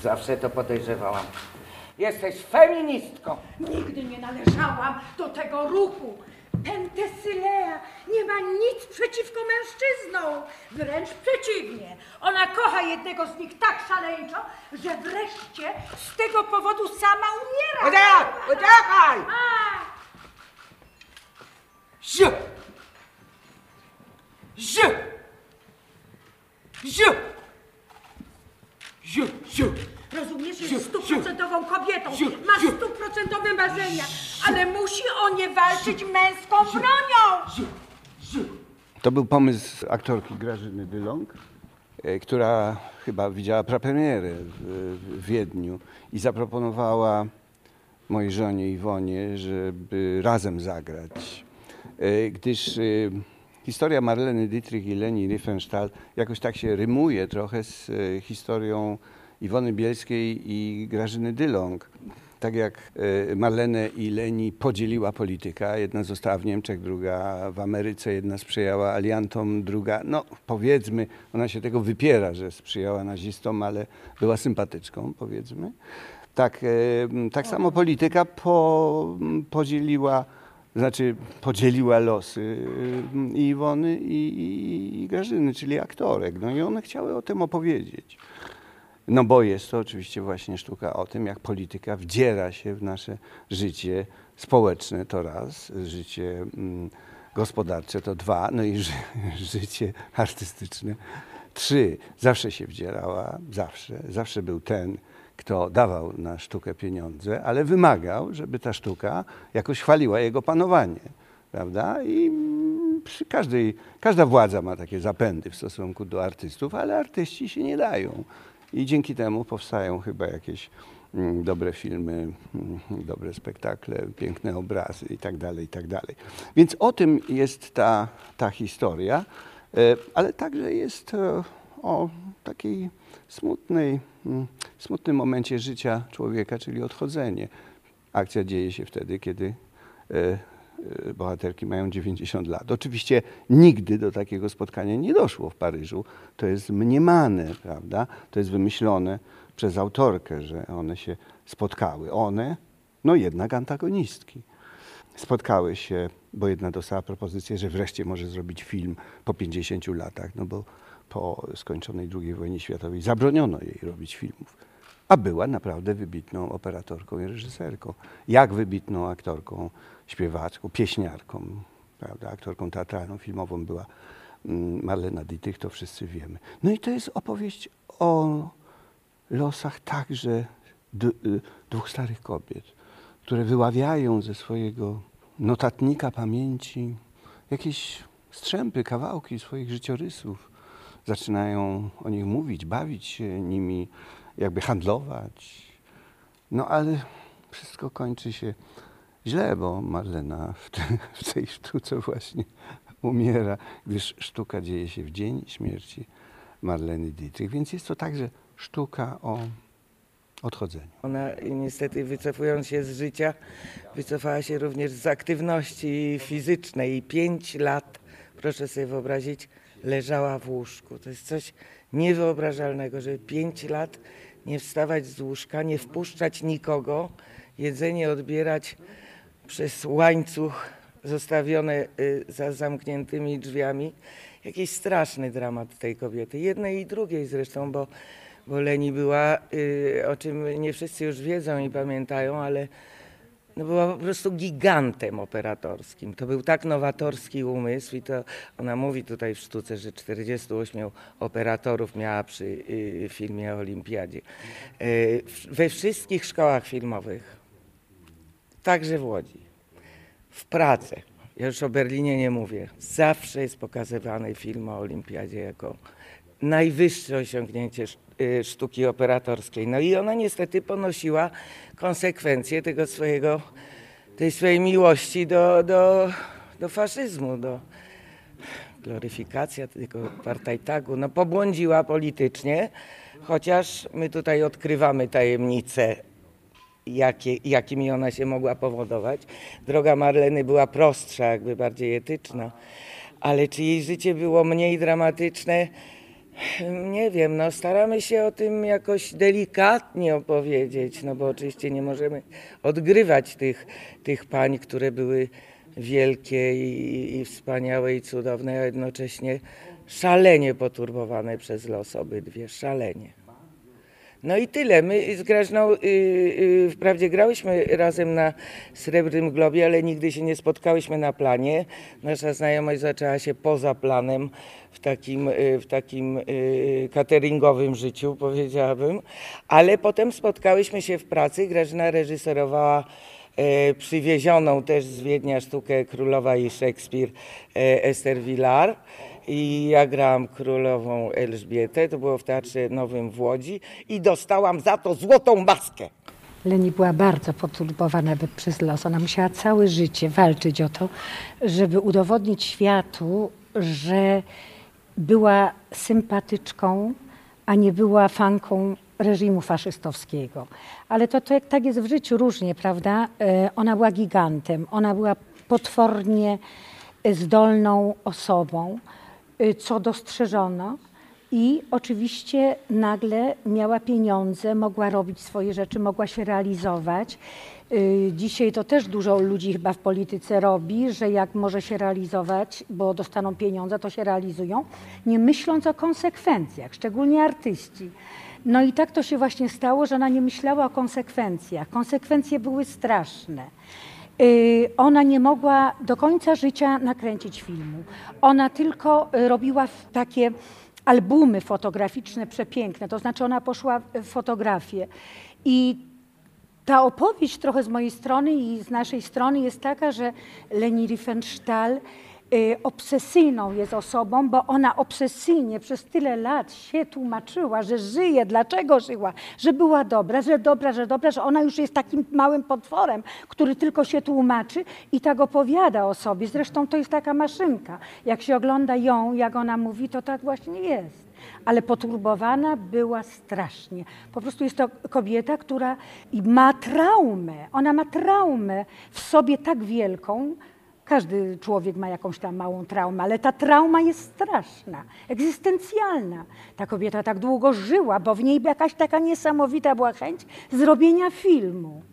Zawsze to podejrzewałam. Jesteś feministką. Nigdy nie należałam do tego ruchu. Penthesilea nie ma nic przeciwko mężczyznom. Wręcz przeciwnie. Ona kocha jednego z nich tak szaleńczo, że wreszcie z tego powodu sama umiera. Uciekaj! Ziu! Ziu! Ziu! Ziu! Ziu! Rozumiesz, jest 100% kobietą, ma 100% marzenia, ale musi o nie walczyć męską bronią. To był pomysł aktorki Grażyny Dylong, która chyba widziała prapremierę w Wiedniu i zaproponowała mojej żonie Iwonie, żeby razem zagrać. Gdyż historia Marleny Dietrich i Leni Riefenstahl jakoś tak się rymuje trochę z historią Iwony Bielskiej i Grażyny Dylong. Tak jak Marlenę i Leni podzieliła polityka, jedna została w Niemczech, druga w Ameryce, jedna sprzyjała aliantom, druga, no powiedzmy, ona się tego wypiera, że sprzyjała nazistom, ale była sympatyczką, powiedzmy. Tak samo polityka podzieliła losy i Iwony i Grażyny, czyli aktorek. No i one chciały o tym opowiedzieć. No bo jest to oczywiście właśnie sztuka o tym, jak polityka wdziera się w nasze życie społeczne, to raz, życie gospodarcze to dwa, no i życie artystyczne trzy. Zawsze się wdzierała, zawsze był ten, kto dawał na sztukę pieniądze, ale wymagał, żeby ta sztuka jakoś chwaliła jego panowanie, prawda? I każda władza ma takie zapędy w stosunku do artystów, ale artyści się nie dają. I dzięki temu powstają chyba jakieś dobre filmy, dobre spektakle, piękne obrazy i tak dalej, i tak dalej. Więc o tym jest ta historia, ale także jest o takiej smutnym momencie życia człowieka, czyli odchodzenie. Akcja dzieje się wtedy, kiedy bohaterki mają 90 lat. Oczywiście nigdy do takiego spotkania nie doszło w Paryżu. To jest mniemane, prawda? To jest wymyślone przez autorkę, że one się spotkały. One, no jednak antagonistki. Spotkały się, bo jedna dostała propozycję, że wreszcie może zrobić film po 50 latach, no bo po skończonej II wojnie światowej zabroniono jej robić filmów. A była naprawdę wybitną operatorką i reżyserką. Jak wybitną aktorką, śpiewaczką, pieśniarką, prawda? Aktorką teatralną, filmową była Marlena Dietrich, to wszyscy wiemy. No i to jest opowieść o losach także dwóch starych kobiet, które wyławiają ze swojego notatnika pamięci jakieś strzępy, kawałki swoich życiorysów. Zaczynają o nich mówić, bawić się nimi, jakby handlować. No ale wszystko kończy się źle, bo Marlena w tej sztuce właśnie umiera, gdyż sztuka dzieje się w dzień śmierci Marleny Dietrich. Więc jest to także sztuka o odchodzeniu. Ona niestety, wycofując się z życia, wycofała się również z aktywności fizycznej i 5 lat, proszę sobie wyobrazić, leżała w łóżku. To jest coś niewyobrażalnego, żeby 5 lat nie wstawać z łóżka, nie wpuszczać nikogo, jedzenie odbierać przez łańcuch zostawione za zamkniętymi drzwiami. Jakiś straszny dramat tej kobiety, jednej i drugiej zresztą, bo Leni była, o czym nie wszyscy już wiedzą i pamiętają, ale no była po prostu gigantem operatorskim. To był tak nowatorski umysł i to ona mówi tutaj w sztuce, że 48 operatorów miała przy filmie o Olimpiadzie. We wszystkich szkołach filmowych, także w Łodzi, w Pradze, ja już o Berlinie nie mówię, zawsze jest pokazywany film o Olimpiadzie jako najwyższe osiągnięcie sztuki operatorskiej. No i ona niestety ponosiła konsekwencje tej swojej miłości do faszyzmu, do gloryfikacja tego Parteitagu. No pobłądziła politycznie, chociaż my tutaj odkrywamy tajemnice, jakimi ona się mogła powodować. Droga Marleny była prostsza, jakby bardziej etyczna, ale czy jej życie było mniej dramatyczne? Nie wiem, no staramy się o tym jakoś delikatnie opowiedzieć, no bo oczywiście nie możemy odgrywać tych pań, które były wielkie i wspaniałe i cudowne, a jednocześnie szalenie poturbowane przez los obydwie, szalenie. No i tyle. My z Grażyną wprawdzie grałyśmy razem na Srebrnym Globie, ale nigdy się nie spotkałyśmy na planie. Nasza znajomość zaczęła się poza planem, w takim cateringowym życiu, powiedziałabym. Ale potem spotkałyśmy się w pracy. Grażyna reżyserowała przywiezioną też z Wiednia sztukę Królowa i Szekspir Esther Vilar. I ja grałam królową Elżbietę, to było w Teatrze Nowym w Łodzi i dostałam za to złotą maskę. Leni była bardzo poturbowana przez los. Ona musiała całe życie walczyć o to, żeby udowodnić światu, że była sympatyczką, a nie była fanką reżimu faszystowskiego. Ale to tak jest w życiu różnie, prawda? Ona była gigantem, ona była potwornie zdolną osobą, co dostrzeżono i oczywiście nagle miała pieniądze, mogła robić swoje rzeczy, mogła się realizować. Dzisiaj to też dużo ludzi chyba w polityce robi, że jak może się realizować, bo dostaną pieniądze, to się realizują, nie myśląc o konsekwencjach, szczególnie artyści. No i tak to się właśnie stało, że ona nie myślała o konsekwencjach. Konsekwencje były straszne. Ona nie mogła do końca życia nakręcić filmu. Ona tylko robiła takie albumy fotograficzne przepiękne, to znaczy ona poszła w fotografię. I ta opowieść trochę z mojej strony i z naszej strony jest taka, że Leni Riefenstahl obsesyjną jest osobą, bo ona obsesyjnie przez tyle lat się tłumaczyła, że żyje, dlaczego żyła, że była dobra, że ona już jest takim małym potworem, który tylko się tłumaczy i tak opowiada o sobie. Zresztą to jest taka maszynka. Jak się ogląda ją, jak ona mówi, to tak właśnie jest. Ale poturbowana była strasznie. Po prostu jest to kobieta, która ma traumę. Ona ma traumę w sobie tak wielką. Każdy człowiek ma jakąś tam małą traumę, ale ta trauma jest straszna, egzystencjalna. Ta kobieta tak długo żyła, bo w niej jakaś taka niesamowita była chęć zrobienia filmu.